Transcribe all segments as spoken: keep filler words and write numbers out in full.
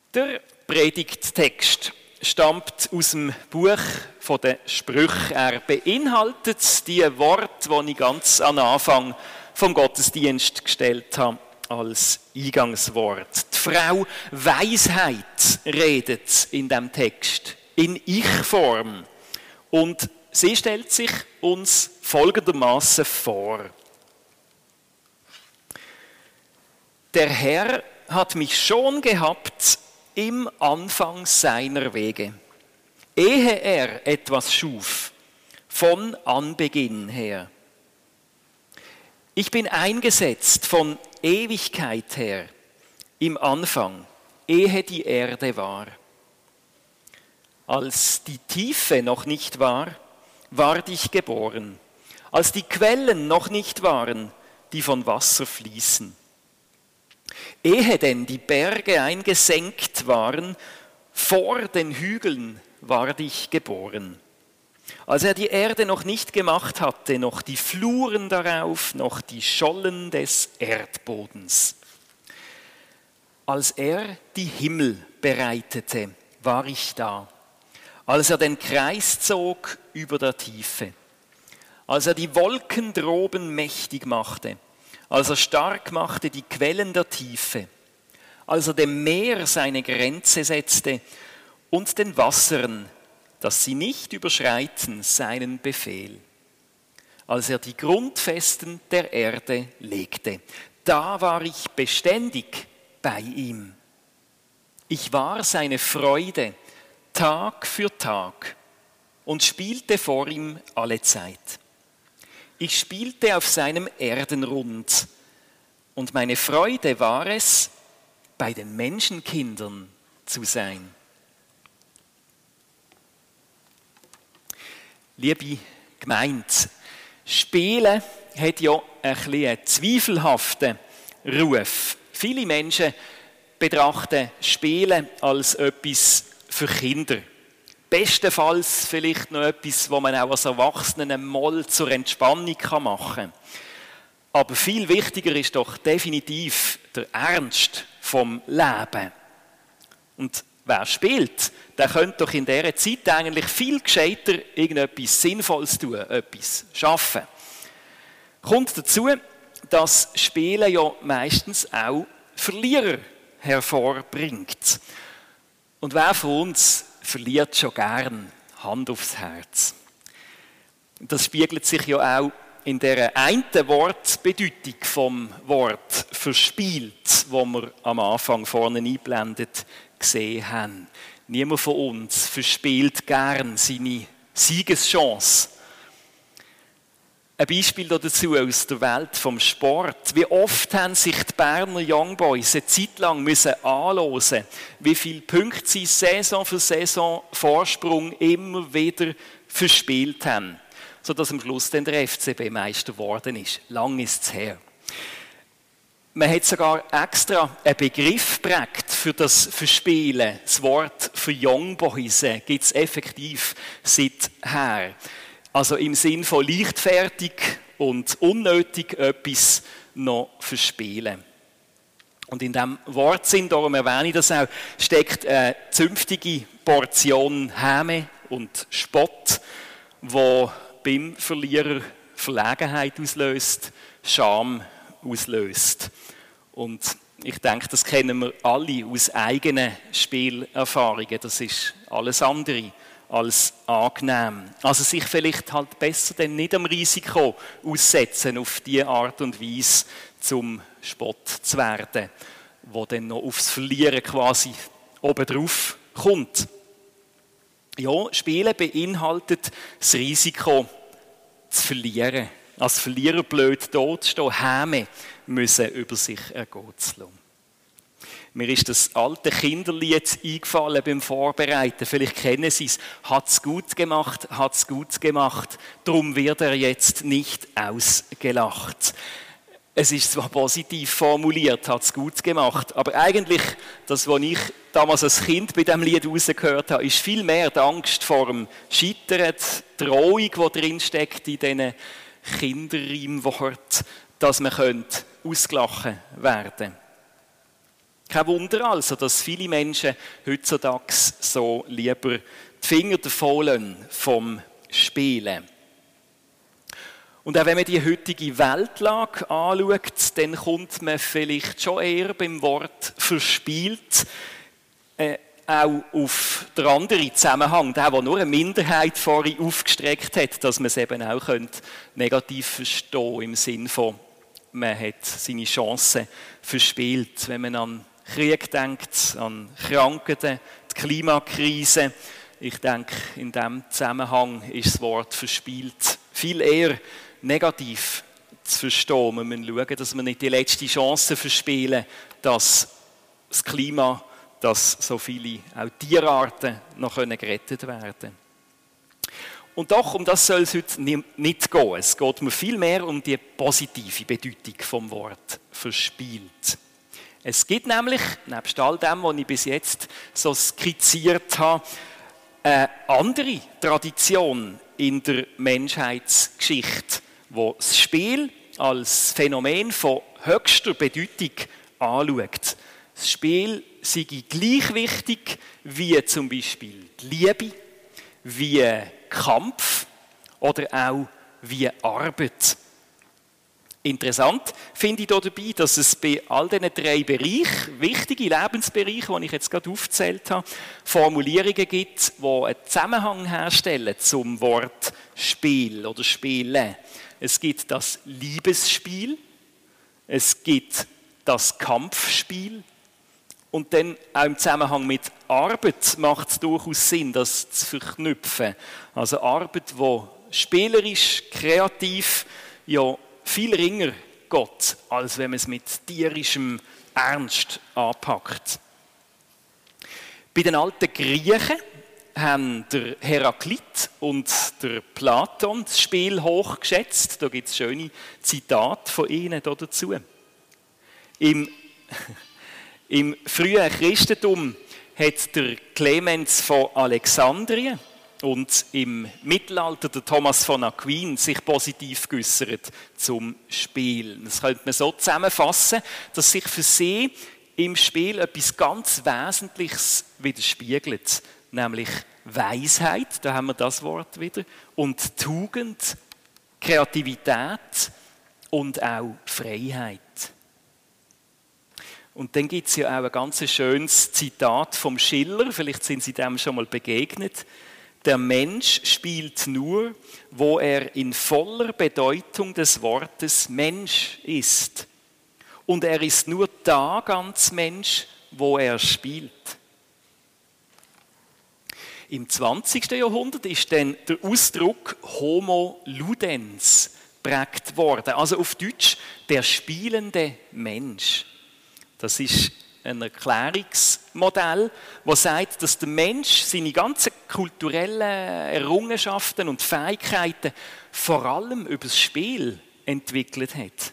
Der Predigttext stammt aus dem Buch der Sprüche. Er beinhaltet die Worte, die ich ganz am Anfang vom Gottesdienst gestellt habe, als Eingangswort. Die Frau Weisheit redet in dem Text in Ich-Form. Und sie stellt sich uns folgendermaßen vor. Der Herr hat mich schon gehabt im Anfang seiner Wege, ehe er etwas schuf, von Anbeginn her. Ich bin eingesetzt von Ewigkeit her, im Anfang, ehe die Erde war. Als die Tiefe noch nicht war, ward ich geboren, als die Quellen noch nicht waren, die von Wasser fließen. Ehe denn die Berge eingesenkt waren, vor den Hügeln ward ich geboren. Als er die Erde noch nicht gemacht hatte, noch die Fluren darauf, noch die Schollen des Erdbodens. Als er die Himmel bereitete, war ich da. Als er den Kreis zog über der Tiefe. Als er die Wolken droben mächtig machte. Als er stark machte die Quellen der Tiefe, als er dem Meer seine Grenze setzte und den Wassern, dass sie nicht überschreiten, seinen Befehl. Als er die Grundfesten der Erde legte, da war ich beständig bei ihm. Ich war seine Freude Tag für Tag und spielte vor ihm alle Zeit. Ich spielte auf seinem Erdenrund und meine Freude war es, bei den Menschenkindern zu sein. Liebe Gemeinde, Spielen hat ja ein bisschen einen zweifelhaften Ruf. Viele Menschen betrachten Spielen als etwas für Kinder. Bestenfalls vielleicht noch etwas, was man auch als Erwachsenen mal zur Entspannung machen kann. Aber viel wichtiger ist doch definitiv der Ernst vom Leben. Und wer spielt, der könnte doch in dieser Zeit eigentlich viel gescheiter irgendetwas Sinnvolles tun, etwas schaffen. Kommt dazu, dass Spielen ja meistens auch Verlierer hervorbringt. Und wer von uns verliert schon gern, Hand aufs Herz. Das spiegelt sich ja auch in der einen Wortbedeutung vom Wort verspielt, wo wir am Anfang vorne eingeblendet gesehen haben. Niemand von uns verspielt gern seine Siegeschance. Ein Beispiel dazu aus der Welt vom Sport. Wie oft haben sich die Berner Young Boys eine Zeit lang müssen anhören, wie viele Punkte sie Saison für Saison Vorsprung immer wieder verspielt haben, sodass am Schluss dann der F C B Meister geworden ist. Lang ist es her. Man hat sogar extra einen Begriff geprägt für das Verspielen. Das Wort für Young Boys gibt es effektiv seither. Also im Sinn von leichtfertig und unnötig etwas noch verspielen. Und in diesem Wortsinn, darum erwähne ich das auch, steckt eine zünftige Portion Häme und Spott, die beim Verlierer Verlegenheit auslöst, Scham auslöst. Und ich denke, das kennen wir alle aus eigenen Spielerfahrungen. Das ist alles andere als angenehm. Also sich vielleicht halt besser denn nicht am Risiko aussetzen, auf diese Art und Weise zum Spott zu werden, wo dann noch aufs Verlieren quasi obendrauf kommt. Ja, Spielen beinhaltet das Risiko zu verlieren. Als Verlierer blöd dazustehen, Häme müssen über sich ergehen zu lassen. Mir ist das alte Kinderlied eingefallen beim Vorbereiten. Vielleicht kennen Sie es. Hat's gut gemacht, hat's gut gemacht. Darum wird er jetzt nicht ausgelacht. Es ist zwar positiv formuliert, hat's gut gemacht, aber eigentlich, das, was ich damals als Kind bei diesem Lied rausgehört habe, ist viel mehr die Angst vor dem Scheitern, die Drohung, die drin steckt in diesen Kinderreimworten, dass man ausgelachen werden könnte. Kein Wunder also, dass viele Menschen heutzutage so lieber die Finger davon lassen vom Spielen. Und auch wenn man die heutige Weltlage anschaut, dann kommt man vielleicht schon eher beim Wort verspielt äh, auch auf den anderen Zusammenhang, der, der nur eine Minderheit vorhin aufgestreckt hat, dass man es eben auch könnte negativ verstehen im Sinne von, man hat seine Chancen verspielt. Wenn man an Krieg denkt, an Krankheiten, die Klimakrise, ich denke, in diesem Zusammenhang ist das Wort verspielt viel eher negativ zu verstehen. Wir müssen schauen, dass wir nicht die letzte Chance verspielen, dass das Klima, dass so viele auch Tierarten noch gerettet werden können. Und doch, um das soll es heute nicht gehen. Es geht mir viel mehr um die positive Bedeutung vom Wort verspielt. Es gibt nämlich, nebst all dem, was ich bis jetzt so skizziert habe, eine andere Tradition in der Menschheitsgeschichte, wo das Spiel als Phänomen von höchster Bedeutung anschaut. Das Spiel sei gleich wichtig wie zum Beispiel die Liebe, wie Kampf oder auch wie Arbeit. Interessant finde ich hier dabei, dass es bei all diesen drei Bereichen, wichtige Lebensbereiche, die ich jetzt gerade aufgezählt habe, Formulierungen gibt, die einen Zusammenhang herstellen zum Wort Spiel oder Spielen. Es gibt das Liebesspiel, es gibt das Kampfspiel und dann auch im Zusammenhang mit Arbeit macht es durchaus Sinn, das zu verknüpfen. Also Arbeit, die spielerisch, kreativ, ja viel ringer geht, als wenn man es mit tierischem Ernst anpackt. Bei den alten Griechen haben der Heraklit und der Platon das Spiel hochgeschätzt. Da gibt es schöne Zitate von ihnen dazu. Im, Im frühen Christentum hat der Clemens von Alexandrien und im Mittelalter der Thomas von Aquin sich positiv geäussert zum Spiel. Das könnte man so zusammenfassen, dass sich für sie im Spiel etwas ganz Wesentliches widerspiegelt, nämlich Weisheit, da haben wir das Wort wieder, und Tugend, Kreativität und auch Freiheit. Und dann gibt es ja auch ein ganz schönes Zitat vom Schiller, vielleicht sind Sie dem schon mal begegnet. Der Mensch spielt nur, wo er in voller Bedeutung des Wortes Mensch ist. Und er ist nur da ganz Mensch, wo er spielt. Im zwanzigsten Jahrhundert ist dann der Ausdruck Homo ludens geprägt worden. Also auf Deutsch der spielende Mensch. Das ist ein Erklärungsmodell, das sagt, dass der Mensch seine ganzen kulturellen Errungenschaften und Fähigkeiten vor allem über das Spiel entwickelt hat.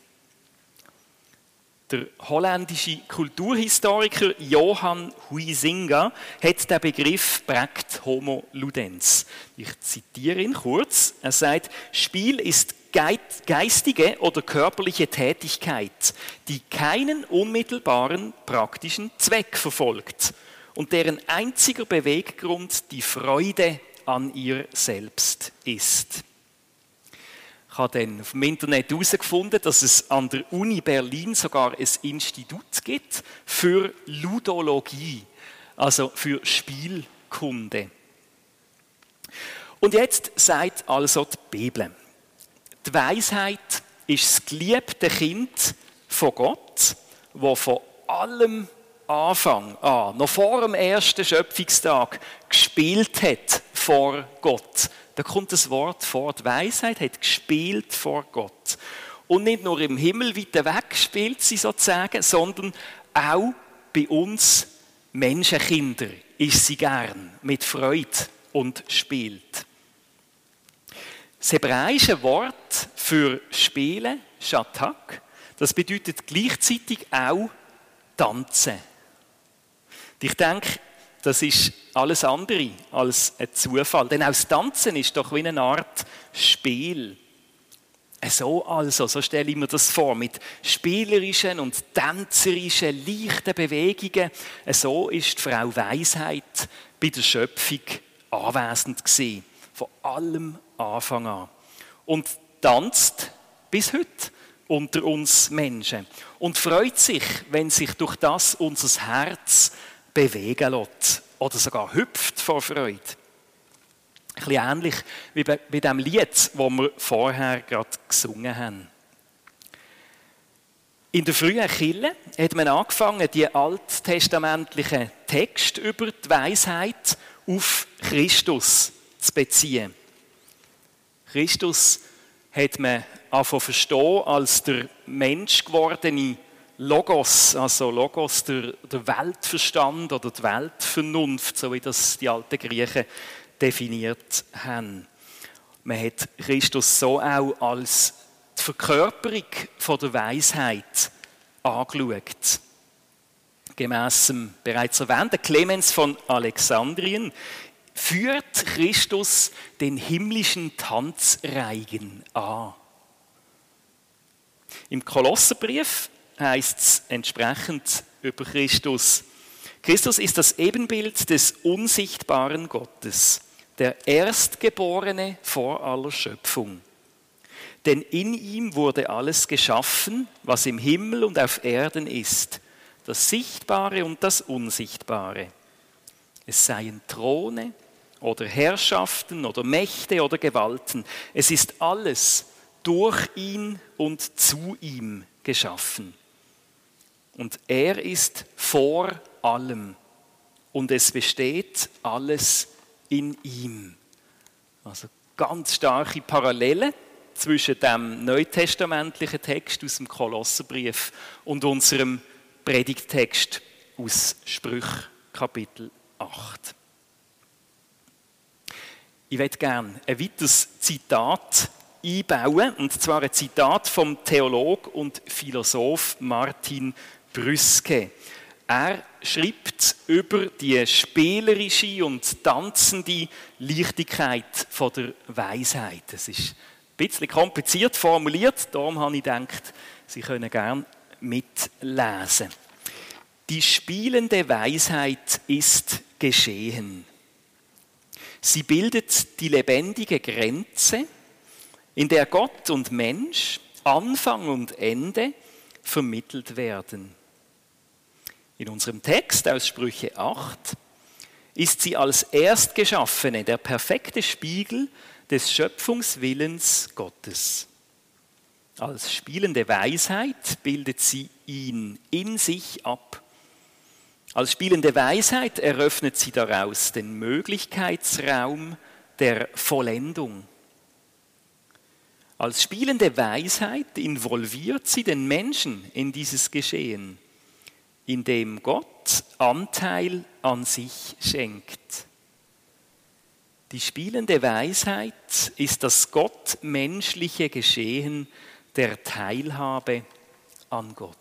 Der holländische Kulturhistoriker Johan Huizinga hat den Begriff geprägt, Homo ludens. Ich zitiere ihn kurz. Er sagt, Spiel ist geistige oder körperliche Tätigkeit, die keinen unmittelbaren praktischen Zweck verfolgt und deren einziger Beweggrund die Freude an ihr selbst ist. Ich habe dann auf dem Internet herausgefunden, dass es an der Uni Berlin sogar ein Institut gibt für Ludologie, also für Spielkunde. Und jetzt sagt also die Bibel, die Weisheit ist das geliebte Kind von Gott, das von allem Anfang an, noch vor dem ersten Schöpfungstag, gespielt hat vor Gott. Da kommt das Wort vor, die Weisheit hat gespielt vor Gott. Und nicht nur im Himmel weiter weg spielt sie sozusagen, sondern auch bei uns Menschenkinder ist sie gern mit Freude und spielt. Das hebräische Wort für Spielen, Shatak, das bedeutet gleichzeitig auch tanzen. Ich denke, das ist alles andere als ein Zufall. Denn auch das Tanzen ist doch wie eine Art Spiel. So also, so stelle ich mir das vor, mit spielerischen und tänzerischen, leichten Bewegungen. So ist die Frau Weisheit bei der Schöpfung anwesend gewesen, von allem Anfang an. Und tanzt bis heute unter uns Menschen und freut sich, wenn sich durch das unser Herz bewegen lässt oder sogar hüpft vor Freude. Ein bisschen ähnlich wie bei, bei dem Lied, das wir vorher gerade gesungen haben. In der frühen Kirche hat man angefangen, die alttestamentlichen Texte über die Weisheit auf Christus zu beziehen. Christus hat man angefangen zu verstehen als der menschgewordene Logos, also Logos, der, der Weltverstand oder die Weltvernunft, so wie das die alten Griechen definiert haben. Man hat Christus so auch als die Verkörperung von der Weisheit angeschaut. Gemäss dem bereits erwähnten Clemens von Alexandrien führt Christus den himmlischen Tanzreigen an. Im Kolosserbrief heißt es entsprechend über Christus: Christus ist das Ebenbild des unsichtbaren Gottes, der Erstgeborene vor aller Schöpfung. Denn in ihm wurde alles geschaffen, was im Himmel und auf Erden ist, das Sichtbare und das Unsichtbare. Es seien Throne oder Herrschaften oder Mächte oder Gewalten. Es ist alles durch ihn und zu ihm geschaffen. Und er ist vor allem und es besteht alles in ihm. Also ganz starke Parallelen zwischen dem neutestamentlichen Text aus dem Kolosserbrief und unserem Predigttext aus Sprüche Kapitel acht. Ich möchte gerne ein weiteres Zitat einbauen, und zwar ein Zitat vom Theolog und Philosoph Martin Brüske. Er schreibt über die spielerische und tanzende Leichtigkeit von der Weisheit. Es ist ein bisschen kompliziert formuliert, darum habe ich gedacht, Sie können gerne mitlesen. Die spielende Weisheit ist geschehen. Sie bildet die lebendige Grenze, in der Gott und Mensch, Anfang und Ende vermittelt werden. In unserem Text aus Sprüche acht ist sie als Erstgeschaffene der perfekte Spiegel des Schöpfungswillens Gottes. Als spielende Weisheit bildet sie ihn in sich ab. Als spielende Weisheit eröffnet sie daraus den Möglichkeitsraum der Vollendung. Als spielende Weisheit involviert sie den Menschen in dieses Geschehen, in dem Gott Anteil an sich schenkt. Die spielende Weisheit ist das gottmenschliche Geschehen der Teilhabe an Gott.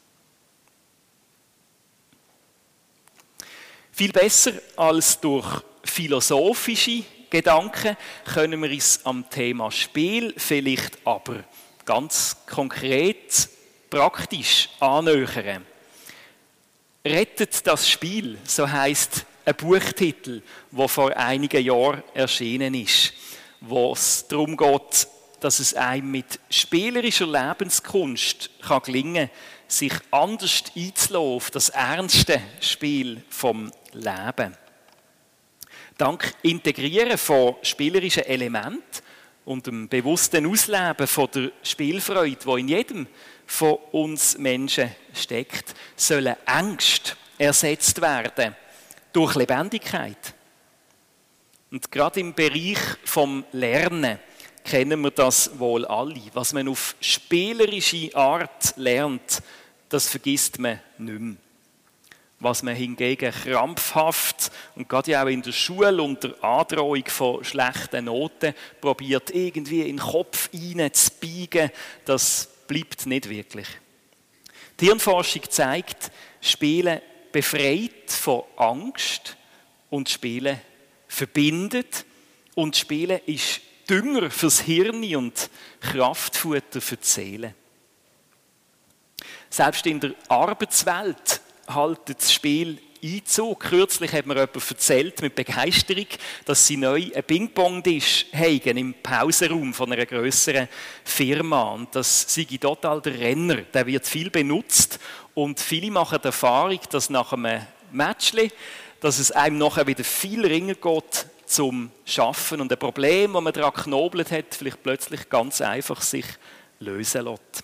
Viel besser als durch philosophische Gedanken können wir uns am Thema Spiel vielleicht aber ganz konkret, praktisch annähern. Rettet das Spiel, so heisst ein Buchtitel, der vor einigen Jahren erschienen ist, wo es darum geht, dass es einem mit spielerischer Lebenskunst kann gelingen kann, sich anders einzulassen auf das ernste Spiel vom Leben. Dank Integrieren von spielerischen Elementen und dem bewussten Ausleben von der Spielfreude, die in jedem von uns Menschen steckt, sollen Ängste ersetzt werden durch Lebendigkeit. Und gerade im Bereich vom Lernen kennen wir das wohl alle. Was man auf spielerische Art lernt, das vergisst man nicht mehr. Was man hingegen krampfhaft und gerade ja auch in der Schule unter Androhung von schlechten Noten probiert, irgendwie in den Kopf hineinzubiegen, das bleibt nicht wirklich. Die Hirnforschung zeigt, Spielen befreit von Angst und Spielen verbindet und Spielen ist Dünger fürs Hirn und Kraftfutter für die Seele. Selbst in der Arbeitswelt haltet das Spiel Einzug. Kürzlich hat mir jemand erzählt mit Begeisterung, dass sie neu einen Ping-Pong-Tisch haben im Pausenraum von einer grösseren Firma. Und das sei total der Renner. Der wird viel benutzt und viele machen die Erfahrung, dass nach einem Matchli, dass es einem nachher wieder viel ringer geht zum Schaffen und ein Problem, das man daran geknobelt hat, vielleicht plötzlich ganz einfach sich lösen lässt.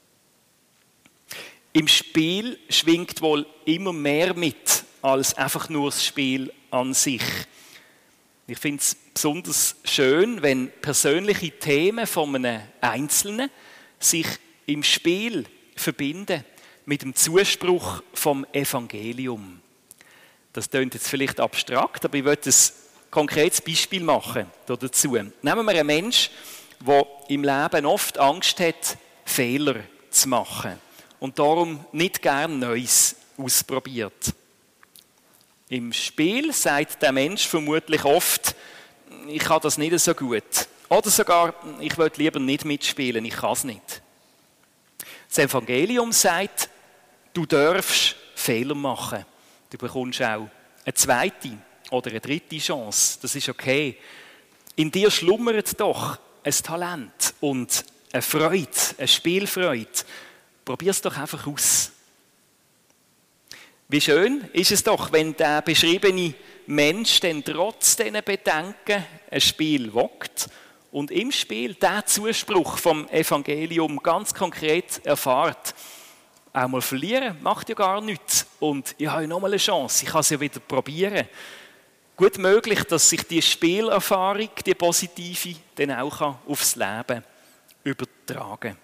Im Spiel schwingt wohl immer mehr mit, als einfach nur das Spiel an sich. Ich finde es besonders schön, wenn persönliche Themen von einem Einzelnen sich im Spiel verbinden mit dem Zuspruch vom Evangelium. Das klingt jetzt vielleicht abstrakt, aber ich möchte ein konkretes Beispiel machen dazu. Nehmen wir einen Menschen, der im Leben oft Angst hat, Fehler zu machen und darum nicht gern Neues ausprobiert. Im Spiel sagt der Mensch vermutlich oft, ich kann das nicht so gut. Oder sogar, ich will lieber nicht mitspielen, ich kann es nicht. Das Evangelium sagt, du darfst Fehler machen. Du bekommst auch eine zweite oder eine dritte Chance. Das ist okay. In dir schlummert doch ein Talent und eine Freude, eine Spielfreude. Probier es doch einfach aus. Wie schön ist es doch, wenn der beschriebene Mensch dann trotz diesen Bedenken ein Spiel wagt und im Spiel den Zuspruch vom Evangelium ganz konkret erfährt. Auch mal verlieren macht ja gar nichts. Und ich habe ja noch mal eine Chance, ich kann es ja wieder probieren. Gut möglich, dass sich die Spielerfahrung, die positive, dann auch aufs Leben übertragen kann.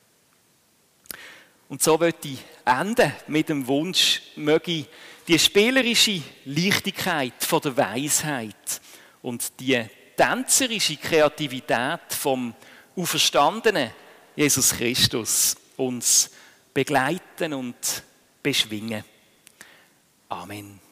Und so möchte ich enden mit dem Wunsch, möge die spielerische Leichtigkeit von der Weisheit und die tänzerische Kreativität vom auferstandenen Jesus Christus uns begleiten und beschwingen. Amen.